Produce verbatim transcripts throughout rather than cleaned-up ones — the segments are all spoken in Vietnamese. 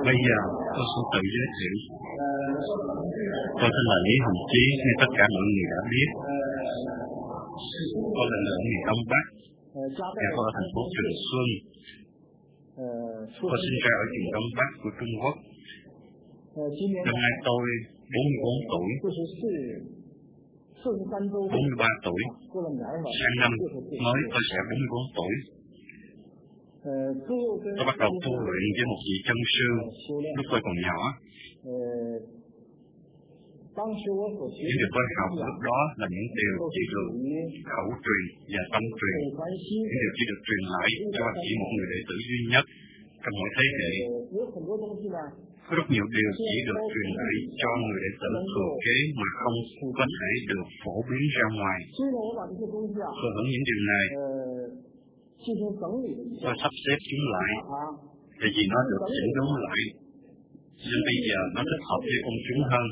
Bây giờ tôi sẽ tự giới thiệu. Tôi tên là Lý Hồng Chí, như tất cả mọi người đã biết. Tôi là người miền Đông Bắc, nhà tôi ở thành phố Trường Xuân. Tôi sinh ra ở vùng Đông Bắc của Trung Quốc. Năm nay tôi bốn mươi bốn tuổi, bốn mươi ba tuổi. Sang năm mới tôi sẽ bốn mươi bốn tuổi. Tôi bắt đầu tu luyện với một vị chân sư lúc tôi còn nhỏ. Những điều tôi học lúc đó là những điều chỉ được khẩu truyền và tâm truyền, những điều chỉ được truyền lại cho chỉ một người đệ tử duy nhất trong mỗi thế hệ. Có rất nhiều điều chỉ được truyền lại cho người đệ tử thừa kế mà không có thể được phổ biến ra ngoài. Thừa hưởng những điều này, tôi sắp xếp chúng lại, tại vì nó được chỉnh đốn lại, nên bây giờ nó thích hợp với công chúng hơn.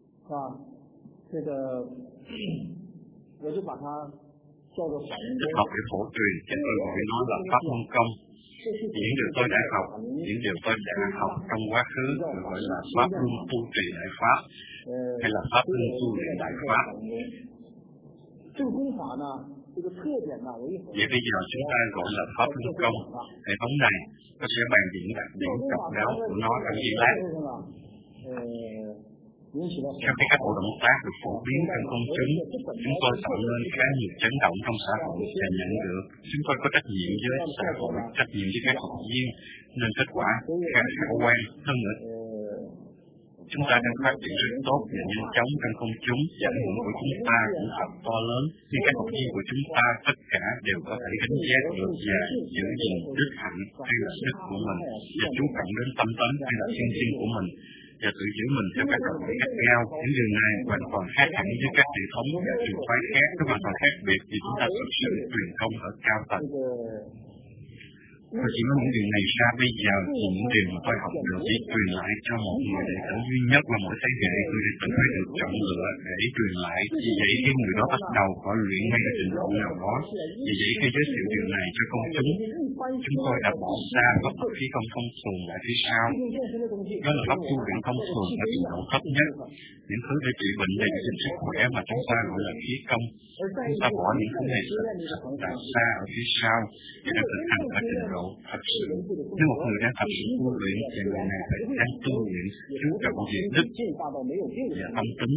Thích hợp để phổ truyền, cho tôi gọi nó là Pháp Luân Công. Những điều tôi đã học, những điều tôi đã học trong quá khứ được gọi là Pháp Luân tu trì đại Pháp, hay là Pháp Luân tu luyện đại Pháp. Vậy bây giờ chúng ta gọi là Pháp Luân Công. Hệ thống này có sẽ bàn những đặc điểm độc đáo của nó trong giây lát. Theo cái các bộ động tác được phổ biến trong công chúng, chúng tôi tạo nên khá nhiều chấn động trong xã hội và nhận được chúng tôi có trách nhiệm với xã hội, trách nhiệm với các học viên, nên kết quả khá khả quan hơn nữa. Chúng ta đang phát triển rất tốt và nhanh chóng trong công chúng, và ảnh hưởng của chúng ta cũng thật to lớn, nhưng các học viên của chúng ta tất cả đều có thể gánh giác được và giữ gìn đức hạnh hay là đức của mình, và chú trọng đến tâm tánh hay là thiên性của mình, và tự giữ mình theo các đặc điểm khác nhau. Những điều này hoàn toàn khác hẳn với các hệ thống và trường phái khác, nó hoàn toàn khác biệt vì chúng ta thực sự truyền công ở cao tầng. Tôi chỉ nói những điều này ra bây giờ thì những điều mà tôi học được chỉ truyền lại cho một người đệ tử duy nhất và mỗi thế hệ người đệ tử phải được chọn lựa để truyền lại. Vì vậy khi người đó bắt đầu họ luyện ngay ở trình độ nào đó, vì vậy khi giới thiệu điều này cho công chúng, chúng tôi đã bỏ xa pháp thuật khí công thông thường lại phía sau. Đó là pháp tu luyện thông thường ở trình độ thấp nhất, những thứ để trị bệnh và giữ sức khỏe mà chúng ta gọi là khí công. Chúng ta bỏ những thứ này thật xa ở phía sau để được thực hành ở trình độ thật sự. Nếu một người đang thật sự tu luyện thì người này phải đang tu luyện chú trọng về đức và tâm tính.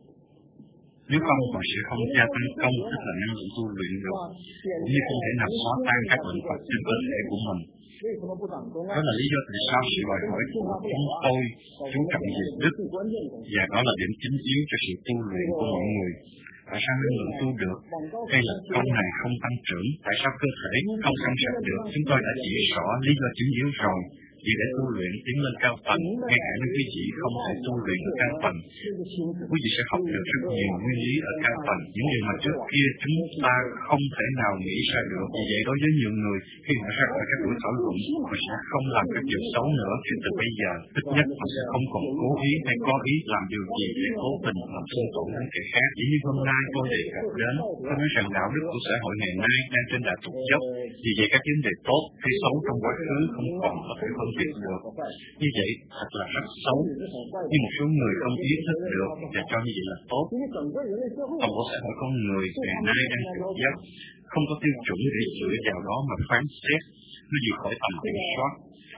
Nếu không, họ sẽ không gia tăng công, tức là năng lượng tu luyện được, cũng như không thể nào xóa tan các bệnh tật trên cơ thể của mình. Đó là lý do tại sao sự đòi hỏi của chúng tôi chú trọng về đức, và đó là điểm chính yếu cho sự tu luyện của mọi người. Tại sao năng lượng tu được, hay là công này không tăng trưởng? Tại sao cơ thể không trong sạch được? Chúng tôi đã chỉ rõ lý do chính yếu rồi. Chỉ để tu luyện tiến lên cao tầng, ngay cả nếu quý vị không thể tu luyện ở cao tầng, quý vị sẽ học được rất nhiều nguyên lý ở cao tầng, những điều mà trước kia chúng ta không thể nào nghĩ ra được. Vì vậy đối với nhiều người, khi họ ra khỏi các buổi thảo luận, họ sẽ không làm các điều xấu nữa. Chứ từ bây giờ, ít nhất họ sẽ không còn cố ý hay có ý làm điều gì để cố tình làm xung tổn đến kẻ khác. Chỉ như hôm nay tôi đề cập đến, tôi nói rằng đạo đức của xã hội ngày nay đang trên đà tụt dốc. Vì vậy các vấn đề tốt hay xấu trong quá khứ không còn có thể phân biệt được. Như vậy thật là rất xấu, nhưng một số người không ý thức được và cho như vậy là tốt. Toàn bộ xã hội con người ngày nay đang tụt dốc, không có tiêu chuẩn để dựa vào đó mà phán xét, nó vượt khỏi tầm kiểm soát.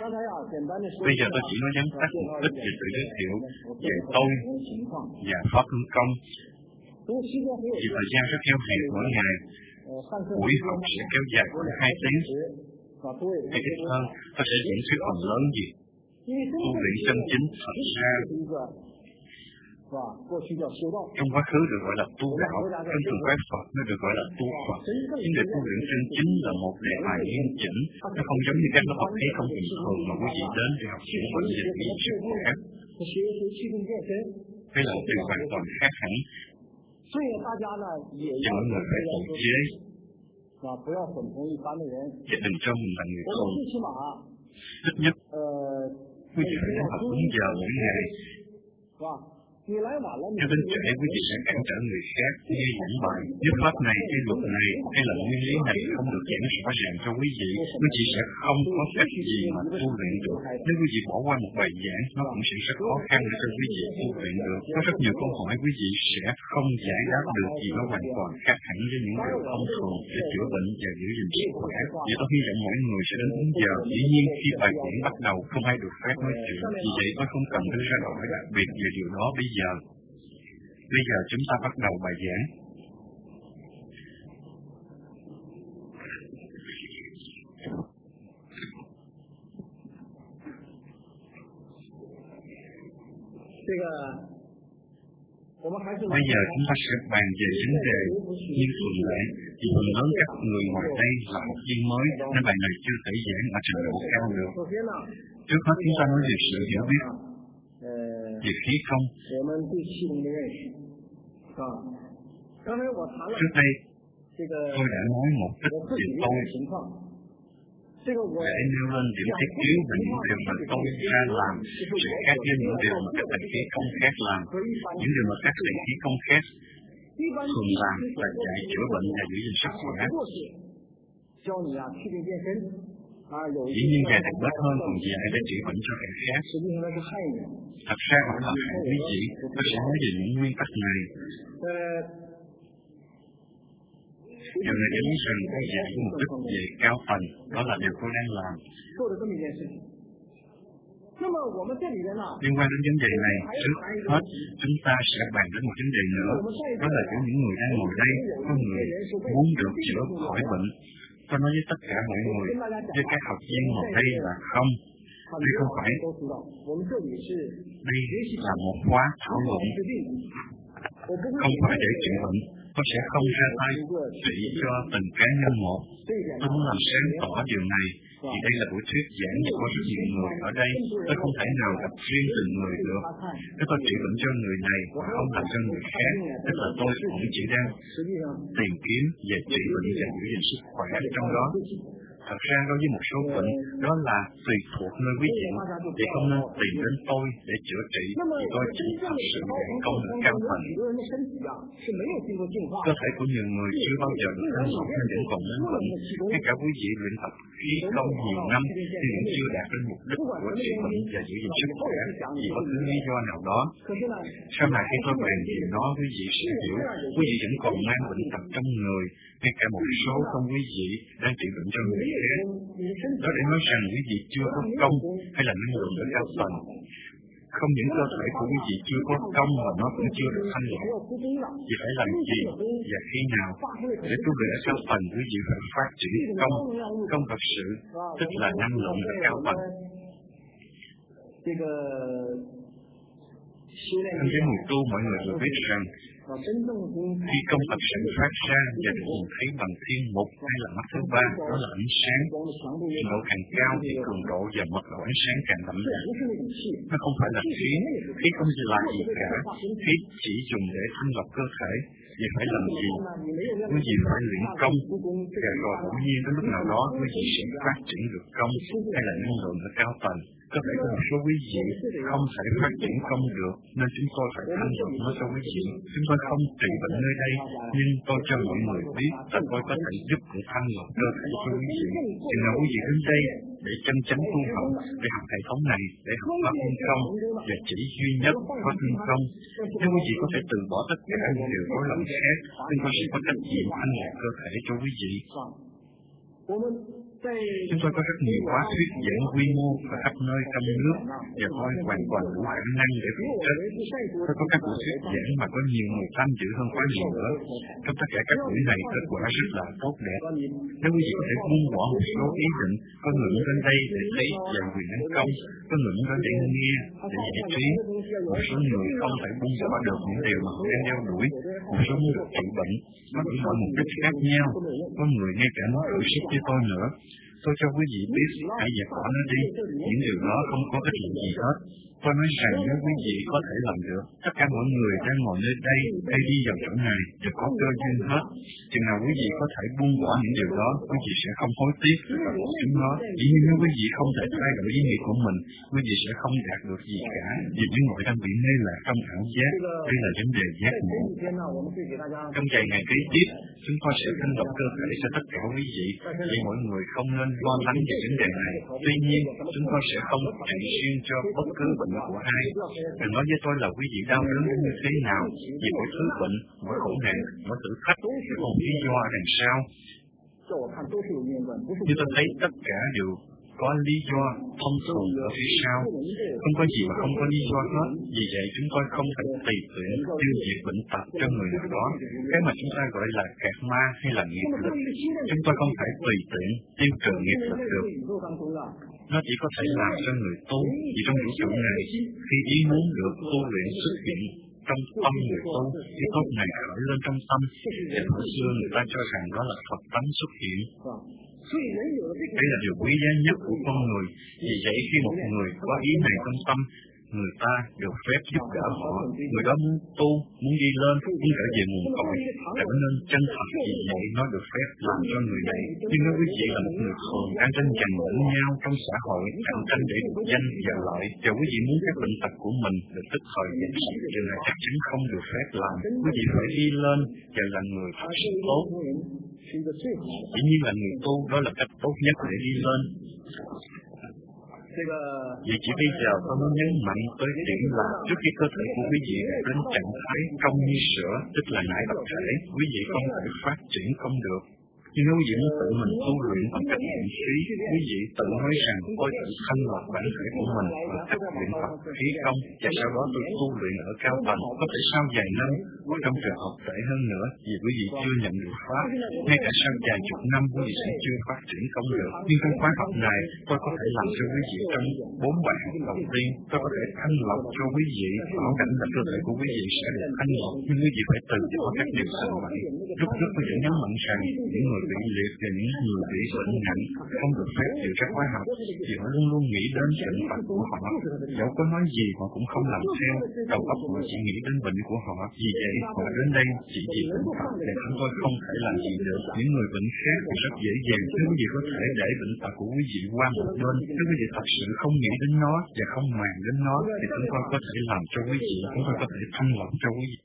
Bây giờ tôi chỉ nói vắn tắt một ít về tự giới thiệu về tôi và Pháp Luân Công. Vì thời gian rất eo hẹp mỗi ngày, buổi học sẽ kéo dài khoảng hai tiếng. Hay ít hơn, tôi sẽ diễn thuyết phần lớn gì tu luyện chân chính thật ra. Trong quá khứ được gọi là tu đạo, trong trường phái Phật nó được gọi là tu Phật. Vấn đề tu luyện chân chính là một đề tài nghiêm chỉnh, nó không giống như các lớp học khí không bình thường mà quý vị đến để học chữa bệnh và trị sức khỏe. Đây là một điều hoàn toàn khác hẳn. Và mọi người phải tự chế và đừng cho mình là người khùng. Ít nhất quý vị phải học đúng giờ mỗi ngày. Nếu đến trễ, quý vị sẽ cản trở người khác nghe giảng bài. Nếu pháp này, hay luật này, hay là nguyên lý này không được giảng rõ ràng cho quý vị, quý vị sẽ không có cách gì mà tu luyện được. Nếu quý vị bỏ qua một bài giảng, nó cũng sẽ rất khó khăn để cho quý vị tu luyện được. Có rất nhiều câu hỏi quý vị sẽ không giải đáp được vì nó hoàn toàn khác hẳn với những điều thông thường để chữa bệnh và giữ gìn sức khỏe. Vậy tôi hy vọng mỗi người sẽ đến đúng giờ. Dĩ nhiên khi bài giảng bắt đầu không ai được phép nói chuyện, vì vậy tôi không cần đưa ra câu hỏi đặc biệt về điều đó bây giờ. Bây giờ chúng ta bắt đầu bài giảng. Bây giờ chúng ta sẽ bàn về vấn đề như thường lệ, vì phần lớn các người ngoài đây là học viên mới nên bài này chưa thể giảng ở trình độ cao được. Trước hết chúng ta nói về sự hiểu biết về khí không. Trước đây tôi đã nói một ít về tôi để nêu lên điểm thiết yếu về những điều mà tôi ra làm sẽ khác với những điều mà các thầy khí công khác làm. Những điều mà các thầy khí công khác thường làm là dạy chữa bệnh và giữ gìn sức khỏe. Dĩ nhiên dạy đặc biệt hơn còn dạy để trị bệnh cho kẻ khác. Thật ra họ là hại quý vị. Tôi sẽ nói về những nguyên tắc này. Điều này để biết rằng tôi dạy với mục đích về cao tầng, đó là điều tôi đang làm. Liên quan đến vấn đề này, trước hết chúng ta sẽ bàn đến một vấn đề nữa, đó là giữa những người đang ngồi đây, có người muốn được chữa khỏi bệnh. Tôi nói với tất cả mọi người, với các học viên ngồi đây là không. Đây không phải. Đây là một khóa thảo luận. Không phải để trị bệnh. Tôi sẽ không ra tay trị cho từng cá nhân một. Tôi muốn làm sáng tỏ điều này, vì đây là buổi thuyết giảng và có rất nhiều người ở đây. Tôi không thể nào gặp riêng từng người được. Nếu tôi trị bệnh cho người này và không làm cho người khác, tức là tôi cũng chỉ đang tìm kiếm về trị bệnh và giữ gìn sức khỏe trong đó. Thật ra đối với một số bệnh, đó là tùy thuộc nơi quý vị, thì không nên tìm đến tôi để chữa trị, vì tôi chỉ thật sự giảng công ở cao tầng. Cơ thể của nhiều người chưa bao giờ được thanh lọc nên vẫn còn đến bệnh. Ngay cả quý vị luyện tập khí công nhiều năm, thì vẫn chưa đạt đến mục đích của trị bệnh và giữ gìn sức khỏe, vì có thứ lý do nào đó. Sau này khi tôi bàn chuyện đó, quý vị sẽ hiểu, quý vị vẫn còn mang bệnh tật trong người, ngay cả một số trong quý vị đang trị bệnh cho người khác. Đó để nói rằng quý vị chưa có công hay là năng lượng ở cao tầng. Không những cơ thể của quý vị chưa có công mà nó cũng chưa được thanh lọc. Vì phải làm gì và khi nào để tu luyện ở cao tầng, quý vị phải phát triển công, công thật sự, tức là năng lượng ở cao tầng. Trong cái mùi tu, mọi người đều biết rằng khi công thật sự phát ra và được nhìn thấy bằng thiên mục hay là mắt thứ ba, đó là ánh sáng. Trình độ càng cao thì cường độ và mật độ ánh sáng càng đậm đà. Nó không phải là khí, khí không gì là gì cả. Khí chỉ dùng để thanh lọc cơ thể. Vì phải làm gì? Quý vị phải luyện công, và rồi bỗng nhiên đến lúc nào đó quý vị sẽ phát triển được công hay là năng lượng ở cao tầng. Có thể có một số quý vị không thể phát triển công được, nên chúng tôi phải thanh lọc nó cho quý vị. Chúng tôi không trị bệnh nơi đây, nhưng tôi cho mọi người biết là tôi có thể giúp để thanh lọc cơ thể cho quý vị. Chừng nào quý vị đến đây để chân chánh tu học, để học hệ thống này, để học pháp thiên công, và chỉ duy nhất pháp thiên công. Nếu quý vị có thể từ bỏ tất cả những điều rối loạn khác, chúng tôi sẽ có trách nhiệm thanh lọc cơ thể cho quý vị. Chúng tôi có rất nhiều khóa thuyết giảng quy mô ở khắp nơi trong nước và tôi hoàn toàn đủ khả năng để phụ trách. Tôi có các buổi thuyết giảng mà có nhiều người tham dự hơn quá nhiều nữa. Trong tất cả các buổi này kết quả rất là tốt đẹp. Nếu quý vị có thể buông bỏ một số ý định, có người muốn đến đây để thấy và quyền năng công, có người muốn đến để nghe, để giải trí. Một số người không thể buông bỏ được những điều mà họ đang đeo đuổi. Một số muốn được trị bệnh, có những mọi mục đích khác nhau. Có người ngay cả muốn thử sức với tôi nữa. Tôi cho quý vị biết, hãy dẹp bỏ nó đi. Những điều đó không có ích lợi gì hết. Tôi nói rằng nếu quý vị có thể làm được, tất cả mọi người đang ngồi nơi đây hay đi vào chỗ này đều có cơ duyên hết. Chừng nào quý vị có thể buông bỏ những điều đó, quý vị sẽ không hối tiếc và bỏ chúng nó. Chỉ như nếu quý vị không thể thay đổi ý nghĩ của mình, quý vị sẽ không đạt được gì cả. Vì những người đang bị mê lạc trong ảo giác, đây là vấn đề giác ngộ. Trong vài ngày kế tiếp, chúng tôi sẽ thanh lọc cơ thể cho tất cả quý vị, vì mọi người không nên lo lắng về vấn đề này. Tuy nhiên, chúng tôi sẽ không trị xuyên cho bất cứ bệnh của ai. Đừng nói với tôi là quý vị đau đớn như thế nào, vì mỗi thứ bệnh, mỗi khổ nạn, mỗi thử thách đều có lý do đằng sau. Như tôi thấy tất cả đều có lý do thông thường ở phía sau. Không có gì mà không có lý do hết. Vì vậy chúng tôi không thể tùy tiện tiêu diệt bệnh tật cho người nào đó. Cái mà chúng ta gọi là kẹt ma hay là nghiệp lực, chúng tôi không thể tùy tiện tiêu trừ nghiệp lực được. Nó chỉ có thể làm cho người tu. Vì trong vũ trụ này, khi ý muốn được tu luyện xuất hiện trong tâm người tu, ý tốt này khởi lên trong tâm, và hồi xưa người ta cho rằng đó là Phật tánh xuất hiện. Đây là điều quý giá nhất của con người. Vì vậy khi một người có ý này trong tâm, người ta được phép giúp đỡ họ. Người đó muốn tu, muốn đi lên, muốn trở về nguồn cội, trở nên chân thật. Vì vậy nó được phép làm cho người này. Nhưng nếu quý vị là một người thường đang tranh giành lẫn nhau trong xã hội, cạnh tranh để được danh và lợi, và quý vị muốn các bệnh tật của mình được tức thời giảm sạch, điều này chắc chắn không được phép làm. Quý vị phải đi lên và là người thật sự tốt. Dĩ nhiên là người tu, đó là cách tốt nhất để đi lên. Vì chỉ bây giờ tôi muốn nhấn mạnh tới điểm là trước khi cơ thể của quý vị đạt đến trạng thái trong như sữa, tức là nải tập thể, quý vị không thể phát triển không được. Nhưng nếu quý vị muốn tự mình tu luyện bằng cách luyện khí, quý vị tự nói rằng tôi tự thanh lọc bản thể của mình bằng cách luyện tập khí công, và sau đó tôi tu luyện ở cao tầng, có thể sau vài năm, hoặc trong trường hợp tệ hơn nữa, vì quý vị chưa nhận được pháp, ngay cả sau vài chục năm quý vị sẽ chưa phát triển công được. Nhưng trong khóa học này, tôi có thể làm cho quý vị trong bốn bài học đầu tiên, tôi có thể thanh lọc cho quý vị, bảo đảm là cơ thể của quý vị sẽ được thanh lọc, nhưng quý vị phải từ bỏ các điều sợ hãi. Lúc trước tôi vẫn nhấn mạnh rằng những người bị liệt và những người bị bệnh nặng không được phép chịu các khóa học, vì họ luôn luôn nghĩ đến bệnh tật của họ. Dẫu có nói gì họ cũng không làm theo, đầu óc họ chỉ nghĩ đến bệnh của họ. Vì vậy họ đến đây chỉ vì bệnh tật, để chúng tôi không thể làm gì được. Những người bệnh khác thì rất dễ dàng, nếu quý vị có thể để bệnh tật của quý vị qua một bên. Nếu quý vị thật sự không nghĩ đến nó và không màng đến nó, thì chúng tôi có thể làm cho quý vị, chúng tôi có thể thanh lọc cho quý vị.